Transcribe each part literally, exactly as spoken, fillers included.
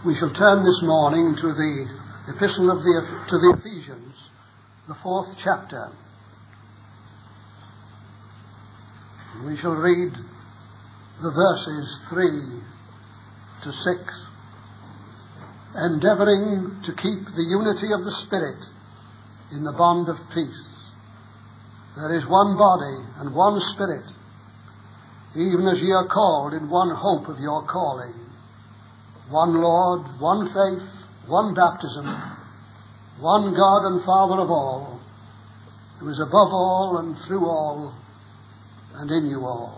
We shall turn this morning to the epistle of the, to the Ephesians, the fourth chapter. We shall read the verses three to six, endeavouring to keep the unity of the Spirit in the bond of peace. There is one body and one Spirit, even as ye are called in one hope of your calling. One Lord, one faith, one baptism, one God and Father of all, who is above all and through all and in you all.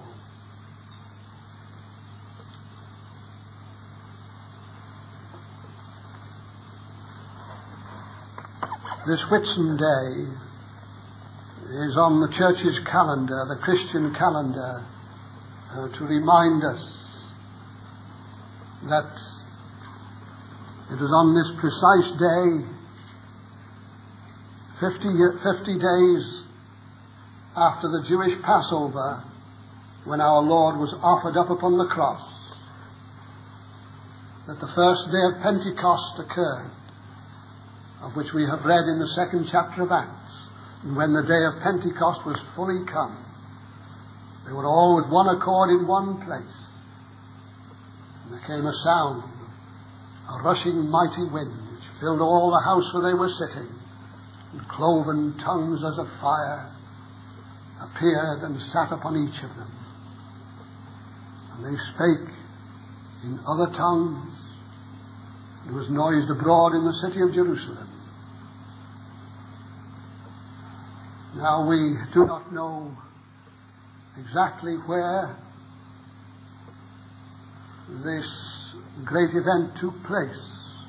This Whitsun Day is on the church's calendar, the Christian calendar, uh, to remind us that it was on this precise day, fifty, fifty days after the Jewish Passover, when our Lord was offered up upon the cross, that the first day of Pentecost occurred, of which we have read in the second chapter of Acts. And when the day of Pentecost was fully come, they were all with one accord in one place. And there came a sound, a rushing mighty wind, which filled all the house where they were sitting, and cloven tongues as of fire appeared and sat upon each of them. And they spake in other tongues. It was noised abroad in the city of Jerusalem. Now we do not know exactly where this great event took place.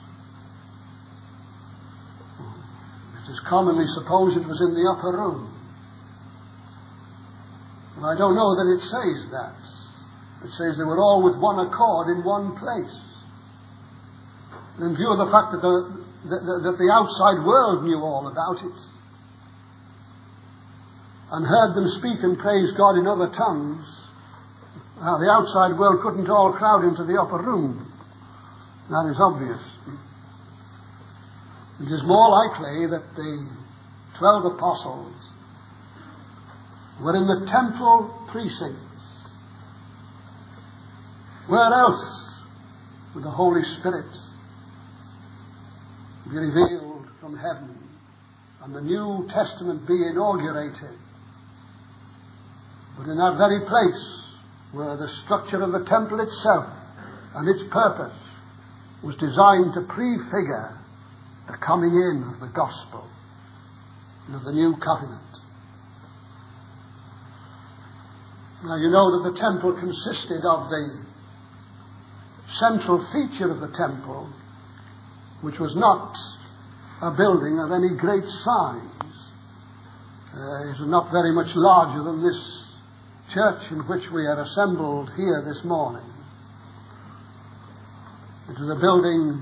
It is commonly supposed it was in the upper room. And I don't know that it says that. It says they were all with one accord in one place. In view of the fact that the, that, that the outside world knew all about it and heard them speak and praise God in other tongues, uh, the outside world couldn't all crowd into the upper room. That is obvious. It is more likely that the twelve apostles were in the temple precincts. Where else would the Holy Spirit be revealed from heaven and the New Testament be inaugurated but in that very place where the structure of the temple itself and its purpose was designed to prefigure the coming in of the gospel and of the new covenant. Now you know that the temple consisted of the central feature of the temple, which was not a building of any great size. Uh, it was not very much larger than this church in which we are assembled here this morning. It was a building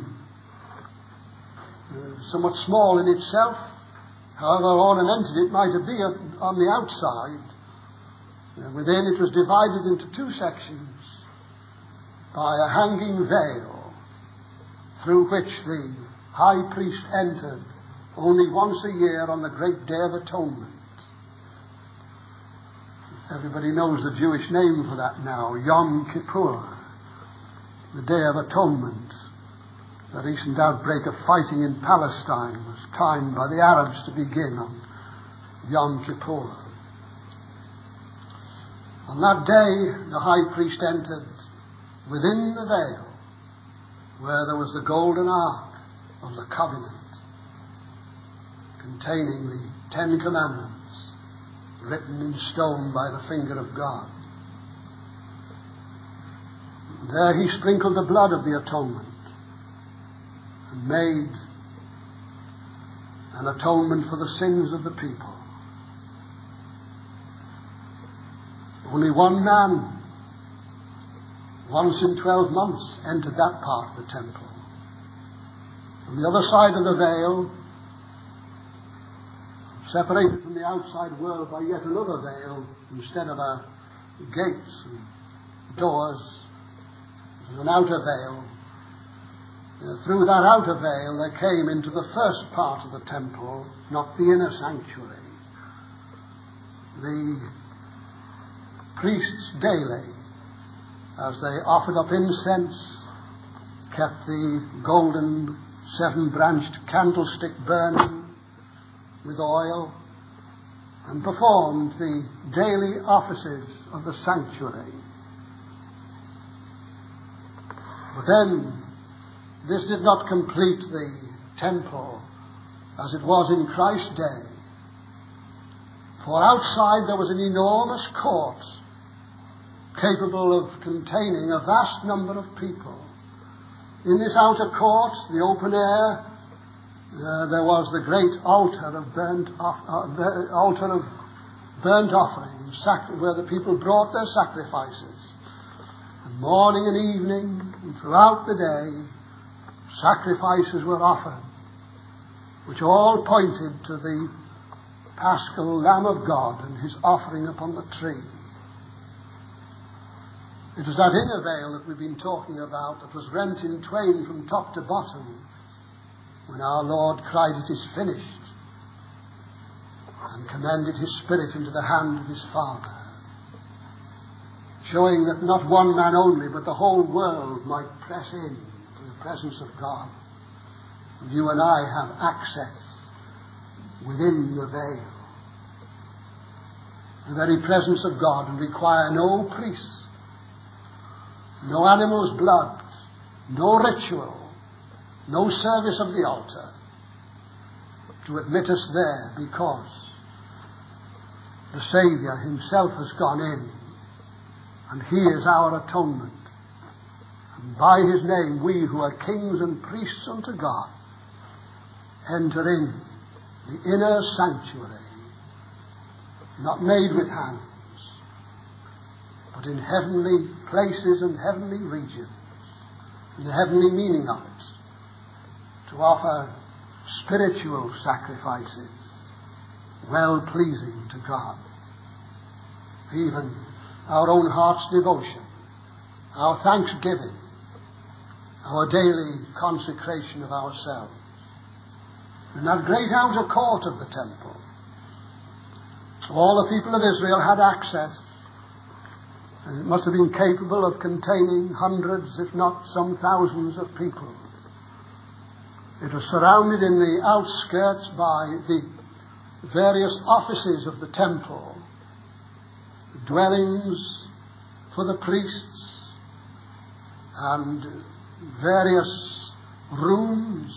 uh, somewhat small in itself, however ornamented it might be on the outside. Uh, within it was divided into two sections by a hanging veil, through which the high priest entered only once a year on the great Day of Atonement. Everybody knows the Jewish name for that now, Yom Kippur, the Day of Atonement. The recent outbreak of fighting in Palestine was timed by the Arabs to begin on Yom Kippur. On that day, the high priest entered within the veil, where there was the golden ark of the covenant, containing the Ten Commandments, written in stone by the finger of God. There he sprinkled the blood of the atonement and made an atonement for the sins of the people. Only one man, once in twelve months, entered that part of the temple. On the other side of the veil, separated from the outside world by yet another veil, instead of a gates and doors, there was an outer veil uh, through that outer veil they came into the first part of the temple, not the inner sanctuary. The priests daily, as they offered up incense, kept the golden seven-branched candlestick burning with oil, and performed the daily offices of the sanctuary. But then, this did not complete the temple as it was in Christ's day. For outside there was an enormous court capable of containing a vast number of people. In this outer court, the open air, uh, there was the great altar of burnt off, uh, altar of burnt offering, sac- where the people brought their sacrifices. And morning and evening, and throughout the day, sacrifices were offered, which all pointed to the Paschal Lamb of God and his offering upon the tree. It was that inner veil that we've been talking about that was rent in twain from top to bottom when our Lord cried, "It is finished," and commended his spirit into the hand of his Father, showing that not one man only but the whole world might press in to the presence of God. And you and I have access within the veil, the very presence of God, and require no priest, no animal's blood, no ritual, no service of the altar to admit us there, because the Saviour himself has gone in, and he is our atonement. And by his name we who are kings and priests unto God enter in the inner sanctuary, not made with hands, but in heavenly places and heavenly regions, in the heavenly meaning of it, to offer spiritual sacrifices well pleasing to God. Even our own heart's devotion, our thanksgiving, our daily consecration of ourselves. In that great outer court of the temple, all the people of Israel had access, and it must have been capable of containing hundreds, if not some thousands of people. It was surrounded in the outskirts by the various offices of the temple, dwellings for the priests, and various rooms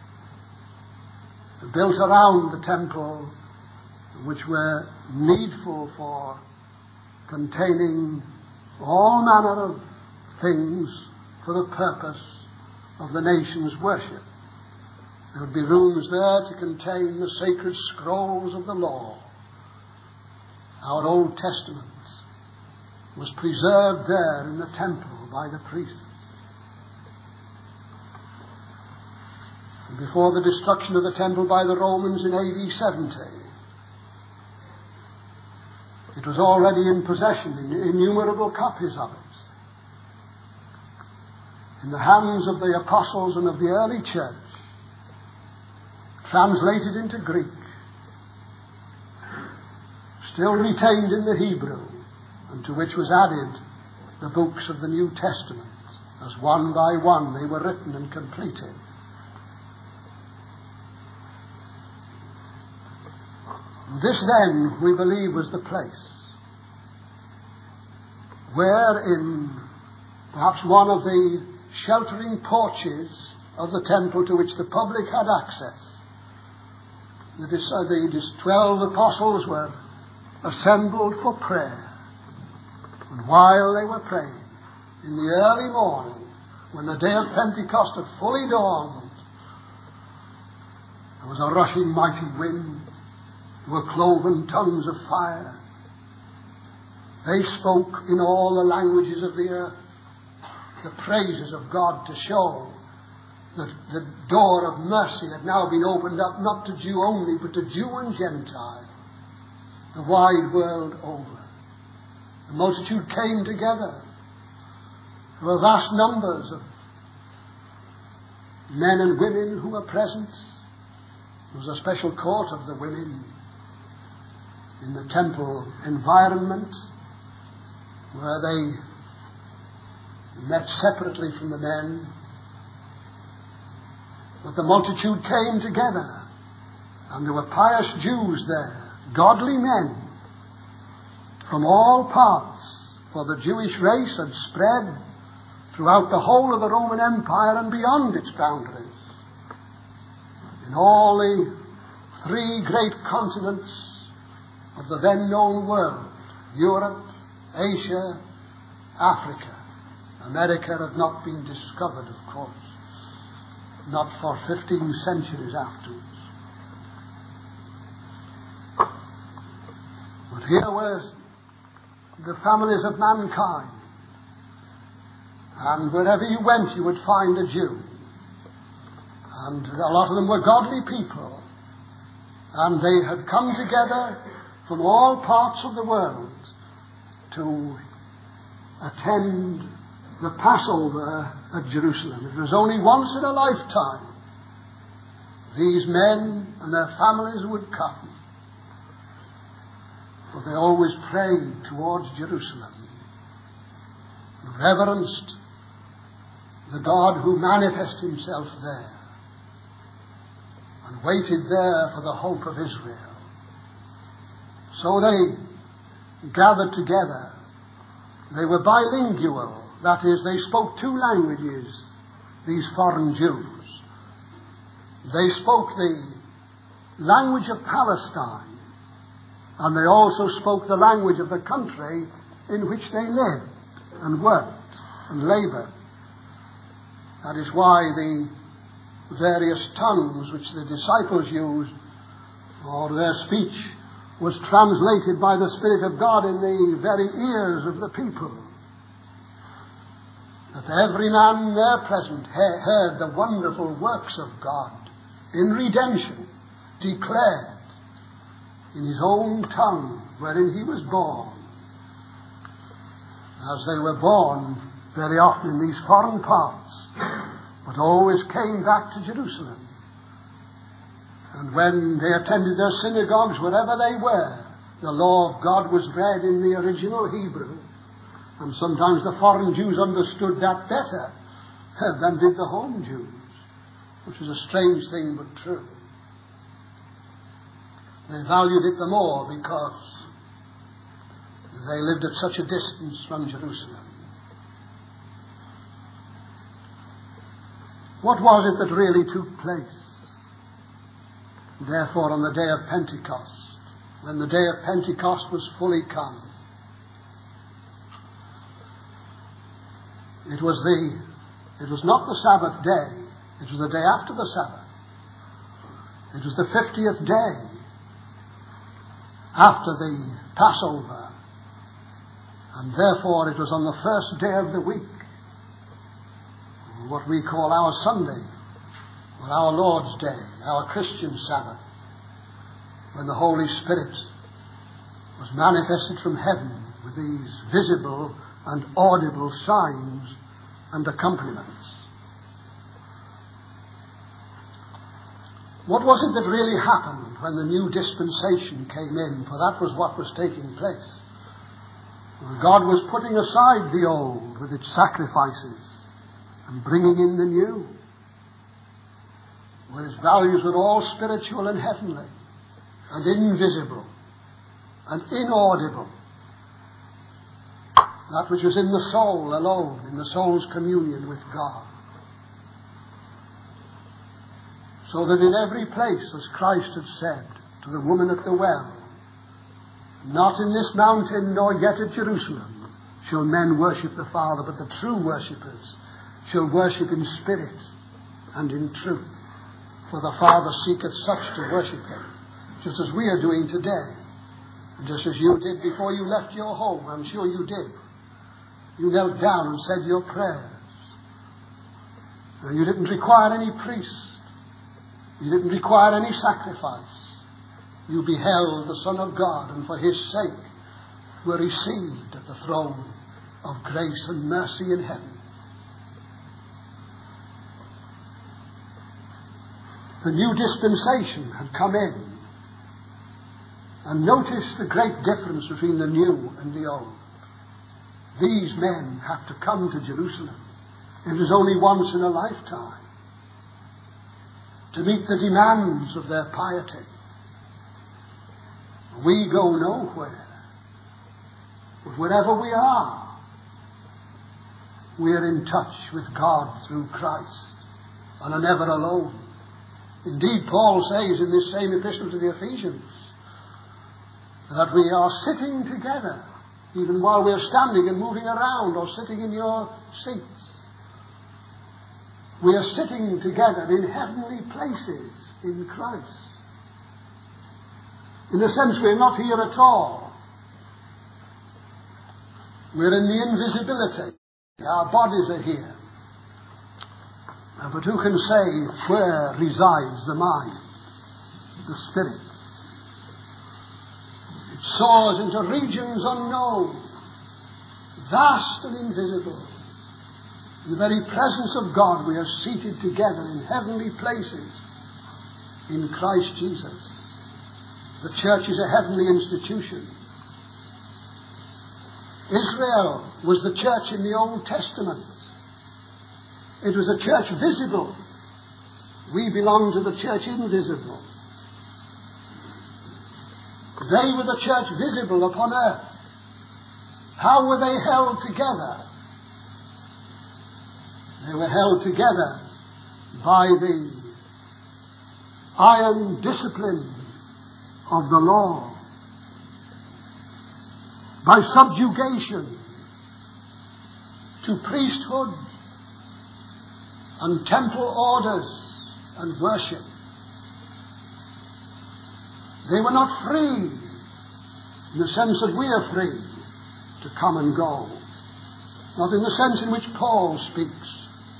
built around the temple, which were needful for containing all manner of things for the purpose of the nation's worship. There would be rooms there to contain the sacred scrolls of the law. Our Old Testament was preserved there in the temple by the priests. And before the destruction of the temple by the Romans in A D seventy, it was already in possession, in innumerable copies of it, in the hands of the apostles and of the early church, translated into Greek, still retained in the Hebrew, and to which was added the books of the New Testament, as one by one they were written and completed. This then, we believe, was the place where, in perhaps one of the sheltering porches of the temple to which the public had access, the, the twelve apostles were assembled for prayer. And while they were praying, in the early morning, when the day of Pentecost had fully dawned, there was a rushing mighty wind, there were cloven tongues of fire. They spoke in all the languages of the earth the praises of God, to show that the door of mercy had now been opened up, not to Jew only, but to Jew and Gentile, the wide world over. The multitude came together. There were vast numbers of men and women who were present. There was a special court of the women in the temple environment where they met separately from the men. But the multitude came together, and there were pious Jews there, godly men from all parts, for the Jewish race had spread throughout the whole of the Roman Empire and beyond its boundaries. In all the three great continents of the then known world, Europe, Asia, Africa. America had not been discovered, of course, not for fifteen centuries afterwards. But here were the families of mankind, and wherever you went you would find a Jew, and a lot of them were godly people, and they had come together from all parts of the world to attend the Passover at Jerusalem. It was only once in a lifetime these men and their families would come, but they always prayed towards Jerusalem, reverenced the God who manifested himself there, and waited there for the hope of Israel. So they gathered together. They were bilingual. That is, they spoke two languages, these foreign Jews. They spoke the language of Palestine, and they also spoke the language of the country in which they lived and worked and labored. That is why the various tongues which the disciples used, or their speech, was translated by the Spirit of God in the very ears of the people. That every man there present heard the wonderful works of God in redemption declared in his own tongue wherein he was born. As they were born very often in these foreign parts, but always came back to Jerusalem. And when they attended their synagogues, wherever they were, the law of God was read in the original Hebrew. And sometimes the foreign Jews understood that better than did the home Jews, which was a strange thing but true. They valued it the more because they lived at such a distance from Jerusalem. What was it that really took place? Therefore, on the day of Pentecost, when the day of Pentecost was fully come, it was the, it was not the Sabbath day, it was the day after the Sabbath. It was the fiftieth day after the Passover, and therefore it was on the first day of the week, what we call our Sunday, or our Lord's Day, our Christian Sabbath, when the Holy Spirit was manifested from heaven with these visible and audible signs and accompaniments. What was it that really happened when the new dispensation came in? For that was what was taking place. God was putting aside the old with its sacrifices and bringing in the new, where its values were all spiritual and heavenly and invisible and inaudible. That which was in the soul alone, in the soul's communion with God. So that in every place, as Christ had said to the woman at the well, not in this mountain nor yet at Jerusalem shall men worship the Father, but the true worshippers shall worship in spirit and in truth. For the Father seeketh such to worship him, just as we are doing today. And just as you did before you left your home, I'm sure you did. You knelt down and said your prayers. And you didn't require any priest. You didn't require any sacrifice. You beheld the Son of God, and for his sake were received at the throne of grace and mercy in heaven. The new dispensation had come in. And notice the great difference between the new and the old. These men had to come to Jerusalem. It was only once in a lifetime to meet the demands of their piety. We go nowhere. But wherever we are, we are in touch with God through Christ and are never alone. Indeed, Paul says in this same epistle to the Ephesians that we are sitting together, even while we are standing and moving around or sitting in your seats. We are sitting together in heavenly places in Christ. In a sense, we're not here at all. We're in the invisibility. Our bodies are here. But who can say where resides the mind, the spirit? It soars into regions unknown, vast and invisible. In the very presence of God, we are seated together in heavenly places in Christ Jesus. The church is a heavenly institution. Israel was the church in the Old Testament. It was a church visible. We belong to the church invisible. They were the church visible upon earth. How were they held together? They were held together by the iron discipline of the law, by subjugation to priesthood and temple orders and worship. They were not free in the sense that we are free to come and go. Not in the sense in which Paul speaks.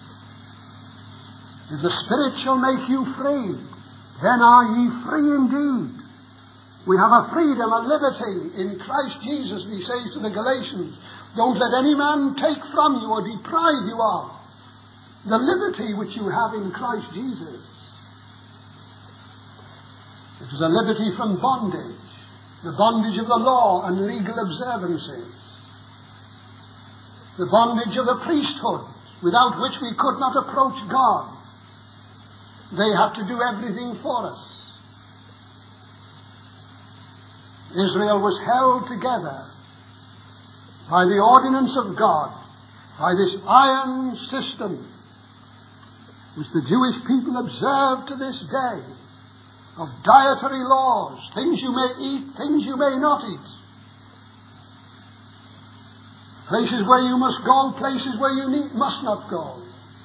If the Spirit shall make you free, then are ye free indeed. We have a freedom, a liberty in Christ Jesus, he says to the Galatians. Don't let any man take from you or deprive you of the liberty which you have in Christ Jesus. It is a liberty from bondage, the bondage of the law and legal observances, the bondage of the priesthood, without which we could not approach God. They had to do everything for us. Israel was held together by the ordinance of God, by this iron system which the Jewish people observe to this day, of dietary laws, things you may eat, things you may not eat, places where you must go, places where you need, must not go,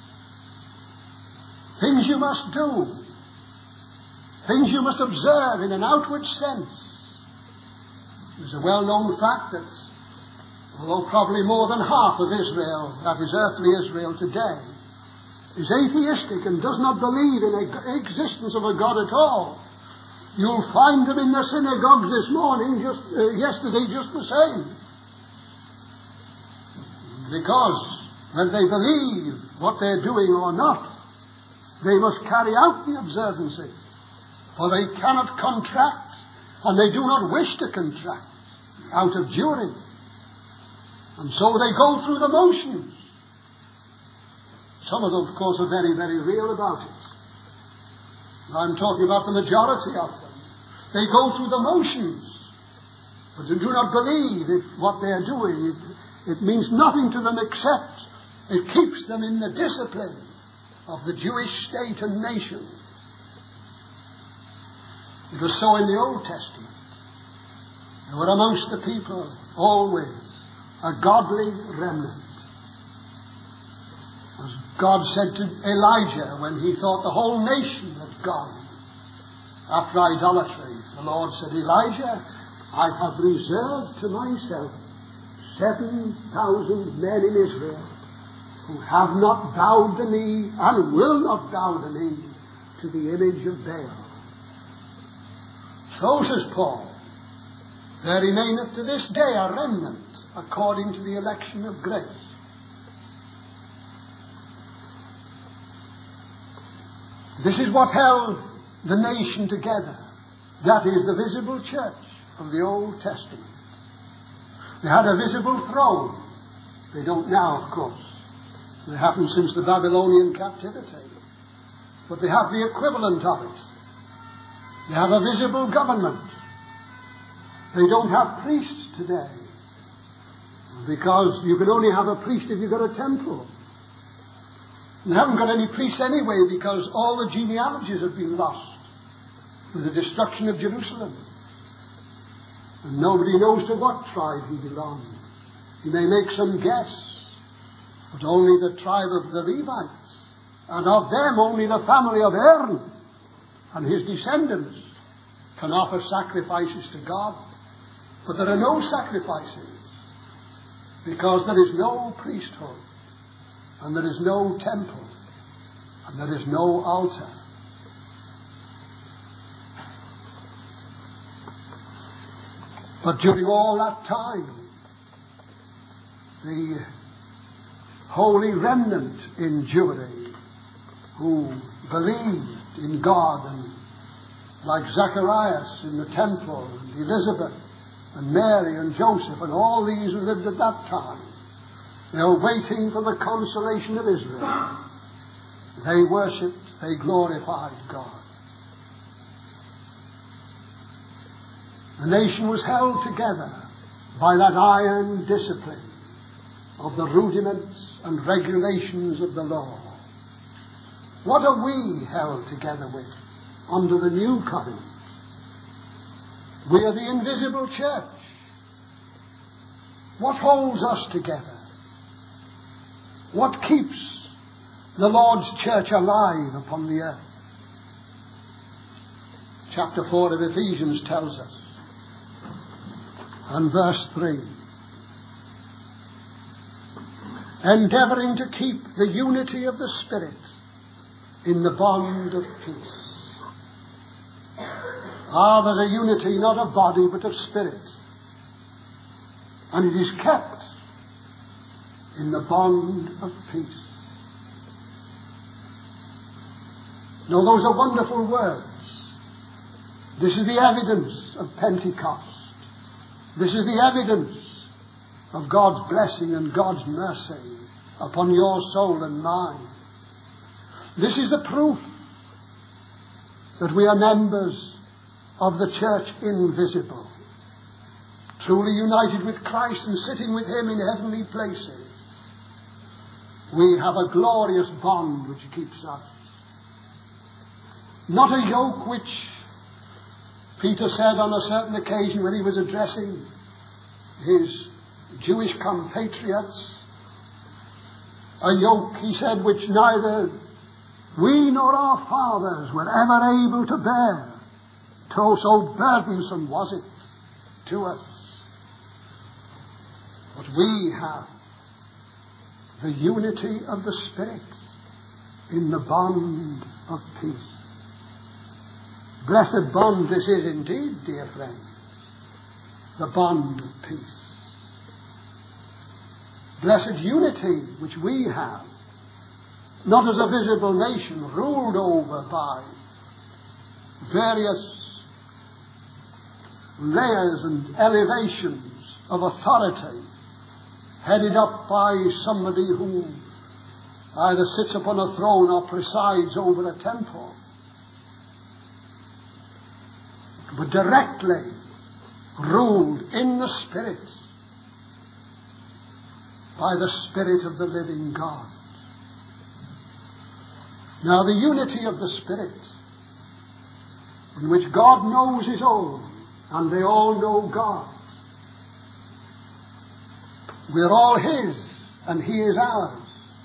things you must do, things you must observe in an outward sense. There's a well-known fact that although probably more than half of Israel, that is earthly Israel today, is atheistic and does not believe in the existence of a God at all, you'll find them in the synagogues this morning, just uh, yesterday, just the same. Because when they believe what they're doing or not, they must carry out the observances, for they cannot contract, and they do not wish to contract out of duty. And so they go through the motions. Some of them, of course, are very, very real about it. I'm talking about the majority of them. They go through the motions, but they do not believe if what they are doing. It, it means nothing to them except it keeps them in the discipline of the Jewish state and nation. It was so in the Old Testament. There were amongst the people always a godly remnant. As God said to Elijah when he thought the whole nation had gone after idolatry, the Lord said, Elijah, I have reserved to myself seven thousand men in Israel who have not bowed the knee and will not bow the knee to the image of Baal. So says Paul, there remaineth to this day a remnant according to the election of grace. This is what held the nation together. That is the visible church of the Old Testament. They had a visible throne. They don't now, of course. They haven't since the Babylonian captivity. But they have the equivalent of it. They have a visible government. They don't have priests today. Because you can only have a priest if you've got a temple. They haven't got any priests anyway because all the genealogies have been lost with the destruction of Jerusalem. And nobody knows to what tribe he belongs. You may make some guess, but only the tribe of the Levites, and of them only the family of Aaron and his descendants can offer sacrifices to God. But there are no sacrifices because there is no priesthood, and there is no temple, and there is no altar. But during all that time, the holy remnant in Jewry who believed in God, and like Zacharias in the temple, and Elizabeth and Mary and Joseph and all these who lived at that time, they were waiting for the consolation of Israel. They worshipped, they glorified God. The nation was held together by that iron discipline of the rudiments and regulations of the law. What are we held together with under the new covenant? We are the invisible church. What holds us together? What keeps the Lord's church alive upon the earth? Chapter four of Ephesians tells us, and verse three, endeavouring to keep the unity of the Spirit in the bond of peace. Ah, there's a unity not of body but of spirit. And it is kept in the bond of peace. Now those are wonderful words. This is the evidence of Pentecost. This is the evidence of God's blessing and God's mercy upon your soul and mine. This is the proof that we are members of the church invisible, truly united with Christ and sitting with Him in heavenly places. We have a glorious bond which keeps us. Not a yoke which Peter said on a certain occasion when he was addressing his Jewish compatriots, a yoke, he said, which neither we nor our fathers were ever able to bear. So, so burdensome was it to us. But we have the unity of the Spirit in the bond of peace. Blessed bond this is indeed, dear friends, the bond of peace. Blessed unity which we have, not as a visible nation ruled over by various layers and elevations of authority, headed up by somebody who either sits upon a throne or presides over a temple, but directly ruled in the Spirit by the Spirit of the living God. Now the unity of the Spirit, in which God knows His own, and they all know God. We're all His, and He is ours.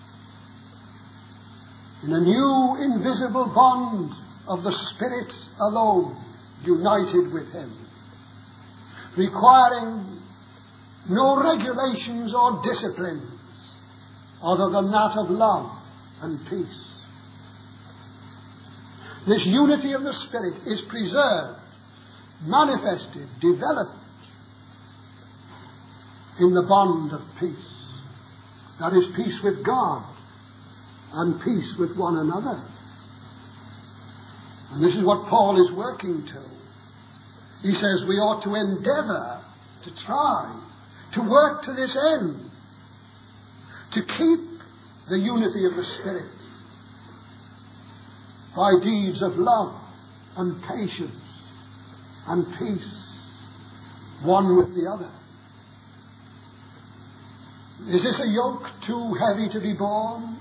In a new invisible bond of the Spirit alone, united with Him, requiring no regulations or disciplines other than that of love and peace. This unity of the Spirit is preserved, manifested, developed in the bond of peace. That is peace with God and peace with one another. And this is what Paul is working to. He says we ought to endeavour, to try, to work to this end, to keep the unity of the Spirit by deeds of love and patience and peace, one with the other. Is this a yoke too heavy to be borne?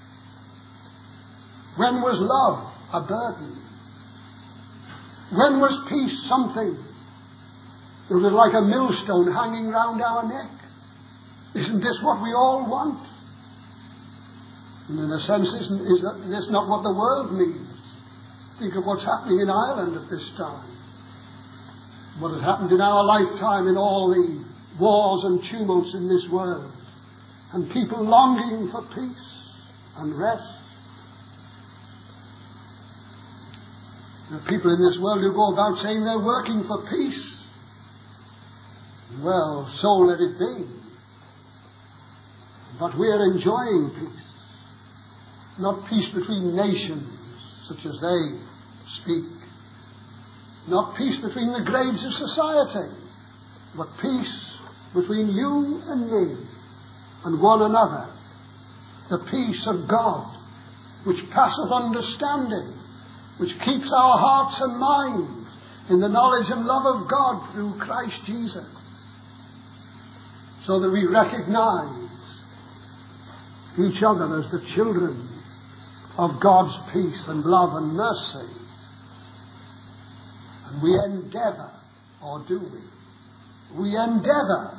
When was love a burden? When was peace something that was like a millstone hanging round our neck? Isn't this what we all want? And in a sense, isn't, is that, this not what the world needs? Think of what's happening in Ireland at this time. What has happened in our lifetime in all the wars and tumults in this world. And people longing for peace and rest. There are people in this world who go about saying they're working for peace. Well, so let it be. But we're enjoying peace. Not peace between nations, such as they speak. Not peace between the grades of society, but peace between you and me and one another. The peace of God, which passeth understanding, which keeps our hearts and minds in the knowledge and love of God through Christ Jesus, so that we recognize each other as the children of God's peace and love and mercy. And we endeavour, or do we? We endeavour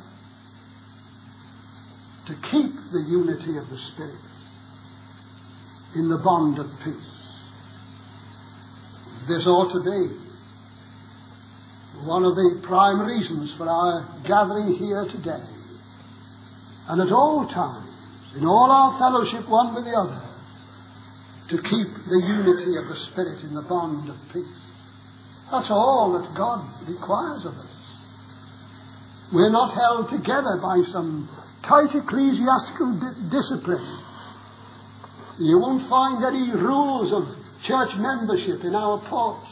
to keep the unity of the Spirit in the bond of peace. This ought to be one of the prime reasons for our gathering here today, and at all times, in all our fellowship one with the other, to keep the unity of the Spirit in the bond of peace. That's all that God requires of us. We're not held together by some tight ecclesiastical di- discipline. You won't find any rules of church membership in our porch.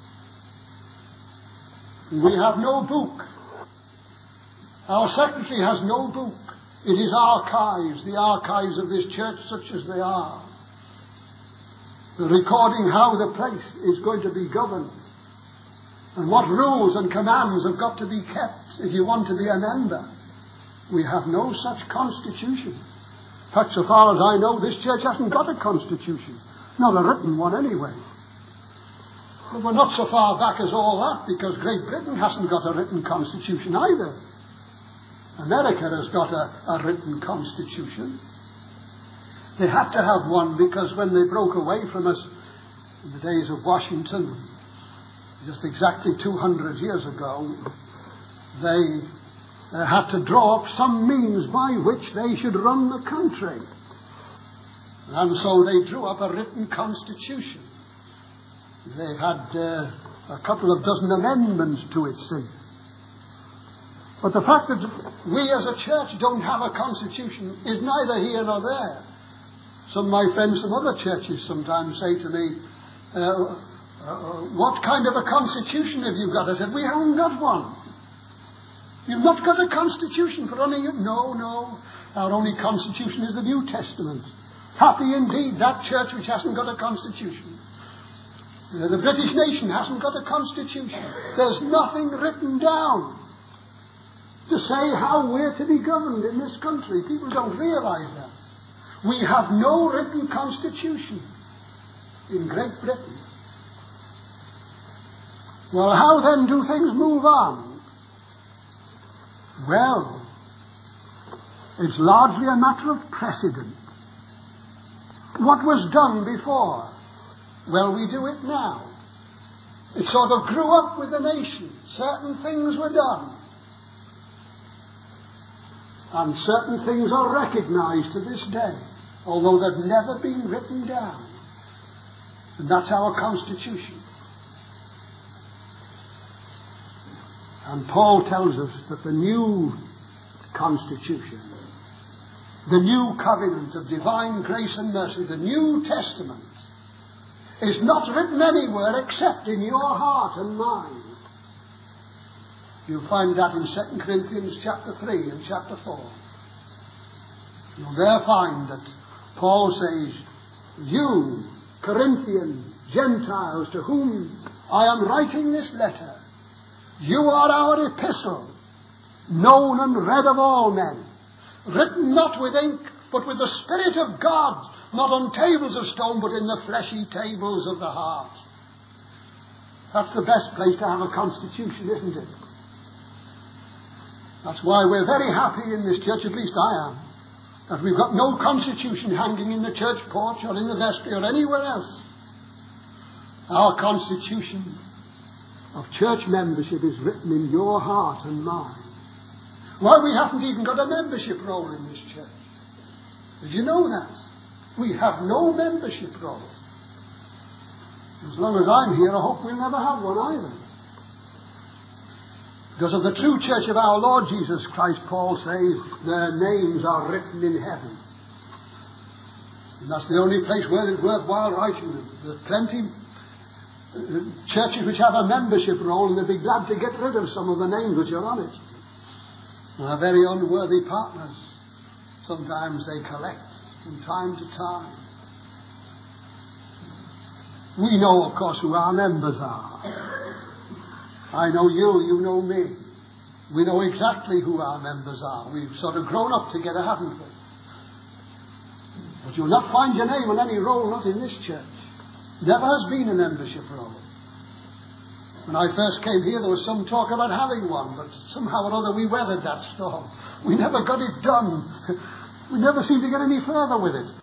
We have no book. Our secretary has no book. It is archives, the archives of this church such as they are, recording how the place is going to be governed and what rules and commands have got to be kept if you want to be a member. We have no such constitution. In fact, so far as I know, this church hasn't got a constitution. Not a written one anyway. But we're not so far back as all that, because Great Britain hasn't got a written constitution either. America has got a, a written constitution. They had to have one because when they broke away from us in the days of Washington, just exactly two hundred years ago, they uh, had to draw up some means by which they should run the country. And so they drew up a written constitution. They had uh, a couple of dozen amendments to it, see. But the fact that we as a church don't have a constitution is neither here nor there. Some of my friends from other churches sometimes say to me, uh, uh, what kind of a constitution have you got? I said, we haven't got one. You've not got a constitution for running it? No, no. Our only constitution is the New Testament. Happy indeed that church which hasn't got a constitution. Uh, the British nation hasn't got a constitution. There's nothing written down to say how we're to be governed in this country. People don't realize that. We have no written constitution in Great Britain. Well, how then do things move on? Well, it's largely a matter of precedent. What was done before? Well, we do it now. It sort of grew up with the nation. Certain things were done. And certain things are recognized to this day, although they've never been written down. And that's our constitution. And Paul tells us that the new constitution, the new covenant of divine grace and mercy, the New Testament, is not written anywhere except in your heart and mind. You'll find that in Second Corinthians chapter three and chapter four. You'll there find that Paul says, you, Corinthian Gentiles, to whom I am writing this letter, you are our epistle, known and read of all men, written not with ink, but with the Spirit of God, not on tables of stone, but in the fleshy tables of the heart. That's the best place to have a constitution, isn't it? That's why we're very happy in this church, at least I am, that we've got no constitution hanging in the church porch or in the vestry or anywhere else. Our constitution of church membership is written in your heart and mine. Why, we haven't even got a membership roll in this church. Did you know that? We have no membership roll. As long as I'm here, I hope we'll never have one either. Because of the true church of our Lord Jesus Christ, Paul says, their names are written in heaven. And that's the only place where it's worthwhile writing them. There's plenty of churches which have a membership roll, and they'd be glad to get rid of some of the names which are on it. And our very unworthy partners, sometimes they collect from time to time. We know, of course, who our members are. I know you, you know me. We know exactly who our members are. We've sort of grown up together, haven't we? But you'll not find your name on any roll, not in this church. Never has been a membership roll. When I first came here, there was some talk about having one, but somehow or other we weathered that storm. We never got it done. We never seemed to get any further with it.